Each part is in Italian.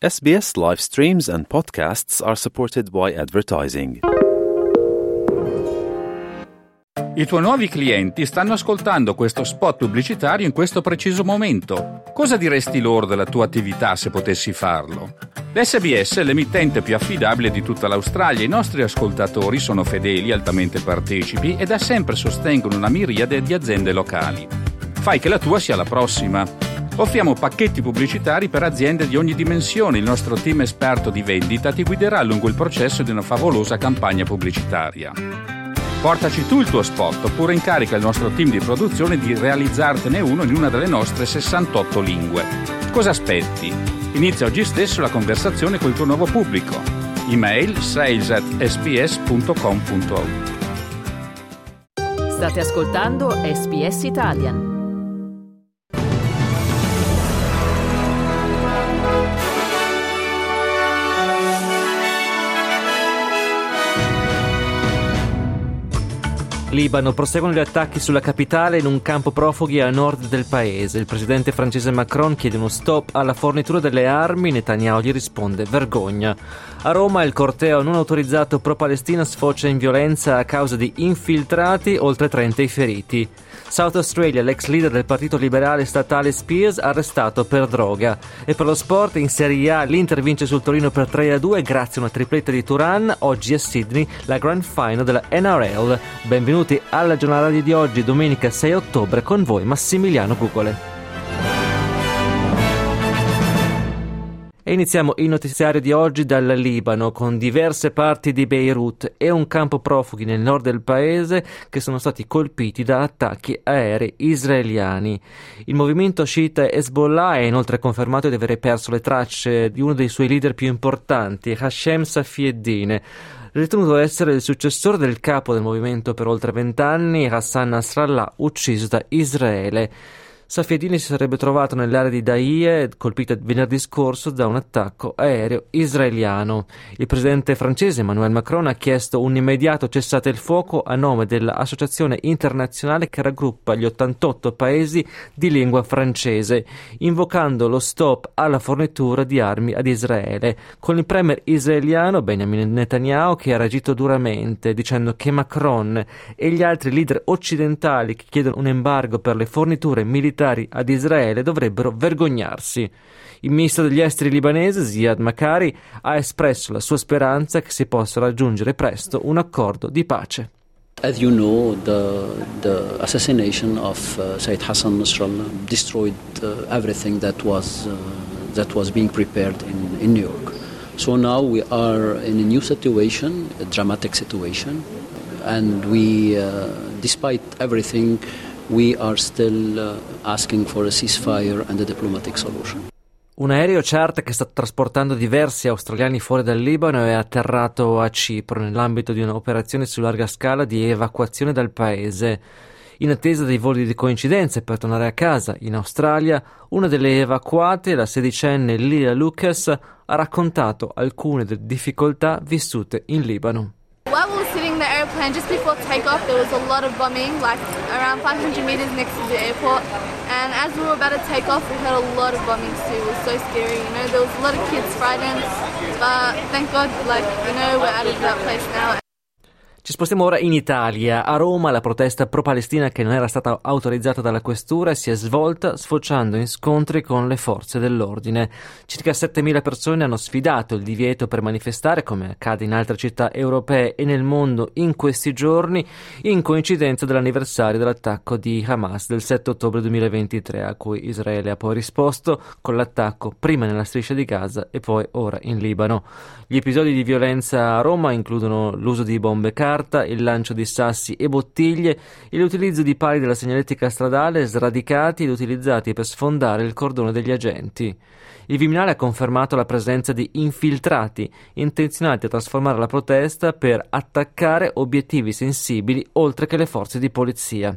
SBS live streams and podcasts are supported by advertising. I tuoi nuovi clienti stanno ascoltando questo spot pubblicitario in questo preciso momento. Cosa diresti loro della tua attività se potessi farlo? L'SBS è l'emittente più affidabile di tutta l'Australia. I nostri ascoltatori sono fedeli, altamente partecipi e da sempre sostengono una miriade di aziende locali. Fai che la tua sia la prossima. Offriamo pacchetti pubblicitari per aziende di ogni dimensione. Il nostro team esperto di vendita ti guiderà lungo il processo di una favolosa campagna pubblicitaria. Portaci tu il tuo spot oppure incarica il nostro team di produzione di realizzartene uno in una delle nostre 68 lingue. Cosa aspetti? Inizia oggi stesso la conversazione col tuo nuovo pubblico. Email sales@sbs.com.au. State ascoltando SBS Italian. Libano, proseguono gli attacchi sulla capitale in un campo profughi a nord del paese. Il presidente francese Macron chiede uno stop alla fornitura delle armi, Netanyahu gli risponde vergogna. A Roma il corteo non autorizzato pro-Palestina sfocia in violenza a causa di infiltrati, oltre 30 i feriti. South Australia, l'ex leader del partito liberale statale Spears, arrestato per droga. E per lo sport, in Serie A l'Inter vince sul Torino per 3-2 grazie a una tripletta di Turan. Oggi a Sydney la Grand Final della NRL. Benvenuti alla giornata di oggi, domenica 6 ottobre, con voi Massimiliano Gugole. E iniziamo il notiziario di oggi dal Libano, con diverse parti di Beirut e un campo profughi nel nord del paese che sono stati colpiti da attacchi aerei israeliani. Il movimento sciita Hezbollah ha inoltre confermato di aver perso le tracce di uno dei suoi leader più importanti, Hashem Safieddine, ritenuto essere il successore del capo del movimento per oltre 20 anni, Hassan Nasrallah, ucciso da Israele. Safieddine si sarebbe trovato nell'area di Dahieh, colpita venerdì scorso da un attacco aereo israeliano. Il presidente francese Emmanuel Macron ha chiesto un immediato cessate il fuoco a nome dell'associazione internazionale che raggruppa gli 88 paesi di lingua francese, invocando lo stop alla fornitura di armi ad Israele, con il premier israeliano Benjamin Netanyahu che ha reagito duramente, dicendo che Macron e gli altri leader occidentali che chiedono un embargo per le forniture militari ad Israele dovrebbero vergognarsi. Il ministro degli esteri libanese Ziad Makari ha espresso la sua speranza che si possa raggiungere presto un accordo di pace. As you know, the assassination of Sayyid Hassan Nasrallah destroyed everything that was being prepared in New York. So now we are in a new situation, a dramatic situation, and we, despite everything, we are still asking for a ceasefire and a diplomatic solution. Un aereo charter che sta trasportando diversi australiani fuori dal Libano è atterrato a Cipro nell'ambito di un'operazione su larga scala di evacuazione dal paese. In attesa dei voli di coincidenza per tornare a casa in Australia, una delle evacuate, la 16enne Leah Lucas, ha raccontato alcune delle difficoltà vissute in Libano. While we were sitting in the airplane, just before takeoff, there was a lot of bombing, like around 500 meters next to the airport. And as we were about to take off, we heard a lot of bombings too. It was so scary, you know. There was a lot of kids frightened, but thank God, we're out of that place now. Ci spostiamo ora in Italia. A Roma la protesta pro-Palestina che non era stata autorizzata dalla questura si è svolta sfociando in scontri con le forze dell'ordine. Circa 7.000 persone hanno sfidato il divieto per manifestare, come accade in altre città europee e nel mondo in questi giorni, in coincidenza dell'anniversario dell'attacco di Hamas del 7 ottobre 2023, a cui Israele ha poi risposto con l'attacco prima nella striscia di Gaza e poi ora in Libano. Gli episodi di violenza a Roma includono l'uso di bombe carta, il lancio di sassi e bottiglie e l'utilizzo di pali della segnaletica stradale sradicati ed utilizzati per sfondare il cordone degli agenti. Il Viminale ha confermato la presenza di infiltrati intenzionati a trasformare la protesta per attaccare obiettivi sensibili oltre che le forze di polizia.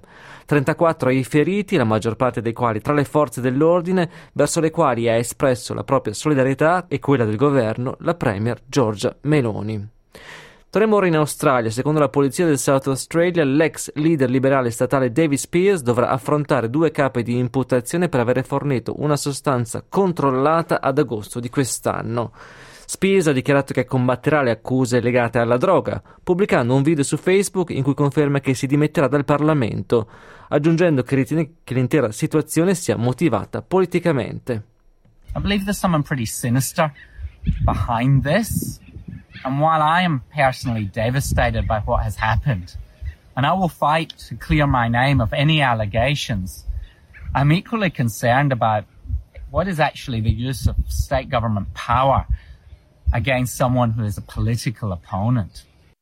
34 i feriti, la maggior parte dei quali tra le forze dell'ordine, verso le quali ha espresso la propria solidarietà e quella del governo la premier Giorgia Meloni. Torniamo ora in Australia. Secondo la polizia del South Australia, l'ex leader liberale statale David Speers dovrà affrontare 2 capi di imputazione per avere fornito una sostanza controllata ad agosto di quest'anno. Speers ha dichiarato che combatterà le accuse legate alla droga, pubblicando un video su Facebook in cui conferma che si dimetterà dal Parlamento, aggiungendo che ritiene che l'intera situazione sia motivata politicamente. I believe there's someone pretty sinister behind this. And while I am personally devastated by what has happened, and I will fight to clear my name of any allegations, I'm equally concerned about what is actually the use of state government power against someone who is a political opponent.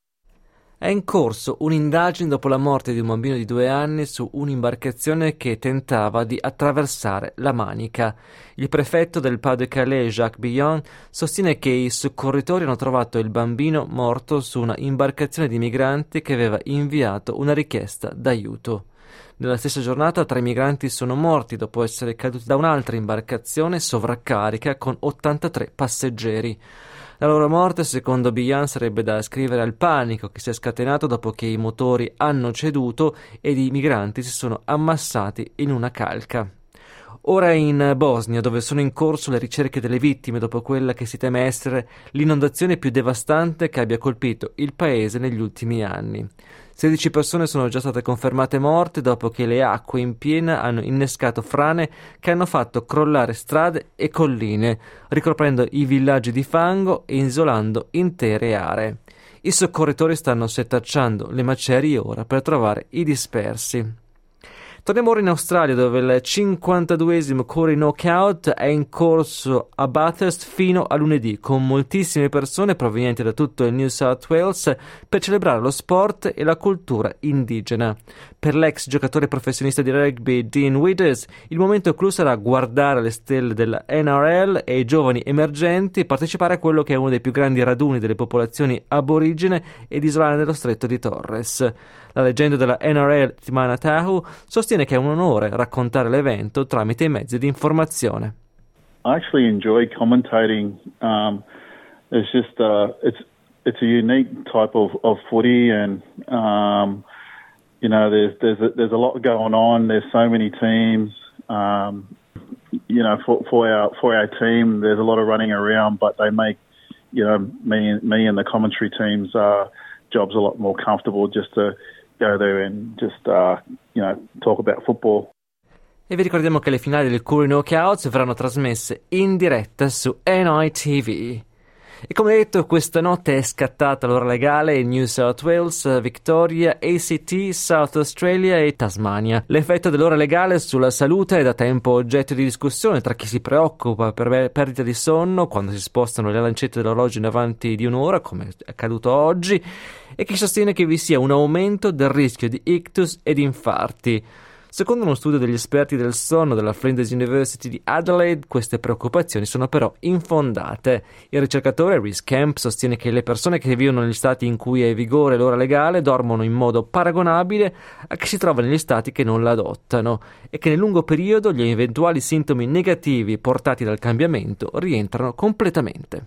È in corso un'indagine dopo la morte di un bambino di 2 anni su un'imbarcazione che tentava di attraversare la Manica. Il prefetto del Pas-de-Calais, Jacques Billon, sostiene che i soccorritori hanno trovato il bambino morto su una imbarcazione di migranti che aveva inviato una richiesta d'aiuto. Nella stessa giornata 3 migranti sono morti dopo essere caduti da un'altra imbarcazione sovraccarica con 83 passeggeri. La loro morte, secondo Billon, sarebbe da ascrivere al panico che si è scatenato dopo che i motori hanno ceduto ed i migranti si sono ammassati in una calca. Ora in Bosnia, dove sono in corso le ricerche delle vittime dopo quella che si teme essere l'inondazione più devastante che abbia colpito il paese negli ultimi anni. 16 persone sono già state confermate morte dopo che le acque in piena hanno innescato frane che hanno fatto crollare strade e colline, ricoprendo i villaggi di fango e isolando intere aree. I soccorritori stanno setacciando le macerie ora per trovare i dispersi. Torniamo ora in Australia, dove il 52esimo Curry Knockout è in corso a Bathurst fino a lunedì, con moltissime persone provenienti da tutto il New South Wales per celebrare lo sport e la cultura indigena. Per l'ex giocatore professionista di rugby Dean Withers, il momento clou sarà guardare le stelle della NRL e i giovani emergenti e partecipare a quello che è uno dei più grandi raduni delle popolazioni aborigene ed isolane dello stretto di Torres. La leggenda della NRL, Timana Tahu, sostiene che è un onore raccontare l'evento tramite i mezzi di informazione. I actually enjoy commentating. It's just it's a unique type of footy, and you know there's a lot going on. There's so many teams. You know, for our team, there's a lot of running around, but they make me and the commentary team's jobs a lot more comfortable just to go there and just talk about football. E vi ricordiamo che le finali del Curry Knockouts verranno trasmesse in diretta su NITV. E come detto, questa notte è scattata l'ora legale in New South Wales, Victoria, ACT, South Australia e Tasmania. L'effetto dell'ora legale sulla salute è da tempo oggetto di discussione tra chi si preoccupa per perdita di sonno quando si spostano le lancette dell'orologio in avanti di un'ora, come è accaduto oggi, e chi sostiene che vi sia un aumento del rischio di ictus ed infarti. Secondo uno studio degli esperti del sonno della Flinders University di Adelaide, queste preoccupazioni sono però infondate. Il ricercatore Rhys Kemp sostiene che le persone che vivono negli stati in cui è in vigore l'ora legale dormono in modo paragonabile a chi si trova negli stati che non la adottano e che nel lungo periodo gli eventuali sintomi negativi portati dal cambiamento rientrano completamente.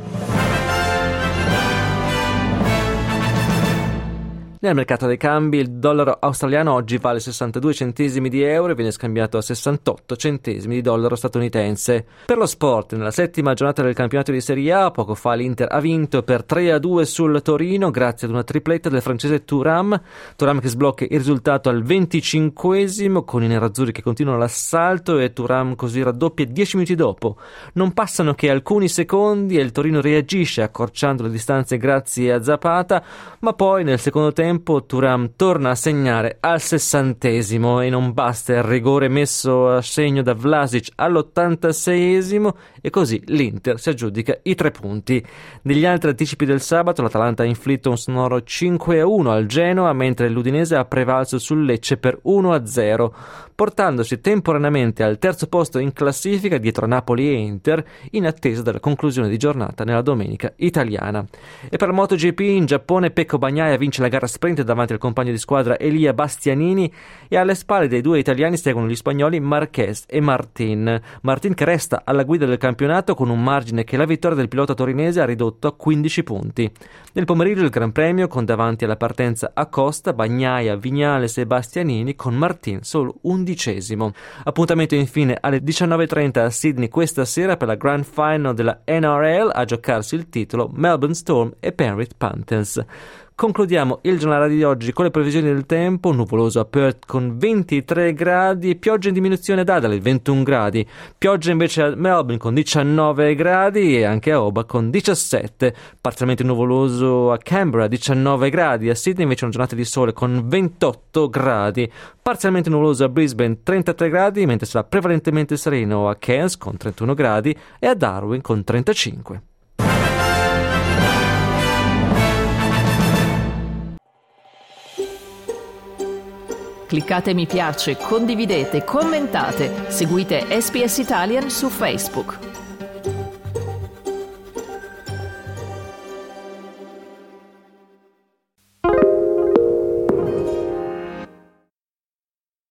Nel mercato dei cambi il dollaro australiano oggi vale 62 centesimi di euro e viene scambiato a 68 centesimi di dollaro statunitense. Per lo sport, nella 7ª giornata del campionato di Serie A, poco fa l'Inter ha vinto per 3-2 sul Torino grazie ad una tripletta del francese Thuram che sblocca il risultato al 25esimo con i nerazzurri che continuano l'assalto e Thuram così raddoppia 10 minuti dopo. Non passano che alcuni secondi e il Torino reagisce accorciando le distanze grazie a Zapata, ma poi nel secondo tempo Thuram torna a segnare al 60esimo e non basta il rigore messo a segno da Vlasic all'86esimo e così l'Inter si aggiudica i 3 punti. Negli altri anticipi del sabato l'Atalanta ha inflitto un sonoro 5-1 al Genoa, mentre l'Udinese ha prevalso sul Lecce per 1-0, portandosi temporaneamente al terzo posto in classifica dietro a Napoli e Inter in attesa della conclusione di giornata nella domenica italiana. E per la MotoGP in Giappone Pecco Bagnaia vince la gara sprint davanti al compagno di squadra Elia Bastianini e alle spalle dei due italiani seguono gli spagnoli Marquez e Martin. Martin che resta alla guida del campionato con un margine che la vittoria del pilota torinese ha ridotto a 15 punti. Nel pomeriggio il Gran Premio con davanti alla partenza Acosta, Bagnaia, Viñales e Bastianini con Martin solo 11°. Appuntamento infine alle 19:30 a Sydney questa sera per la Grand Final della NRL, a giocarsi il titolo Melbourne Storm e Penrith Panthers. Concludiamo il giornale di oggi con le previsioni del tempo: nuvoloso a Perth con 23 gradi, pioggia in diminuzione ad Adelaide 21 gradi, pioggia invece a Melbourne con 19 gradi e anche a Hobart con 17, parzialmente nuvoloso a Canberra 19 gradi, a Sydney invece una giornata di sole con 28 gradi, parzialmente nuvoloso a Brisbane 33 gradi, mentre sarà prevalentemente sereno a Cairns con 31 gradi e a Darwin con 35. Cliccate mi piace, condividete, commentate, seguite SBS Italian su Facebook.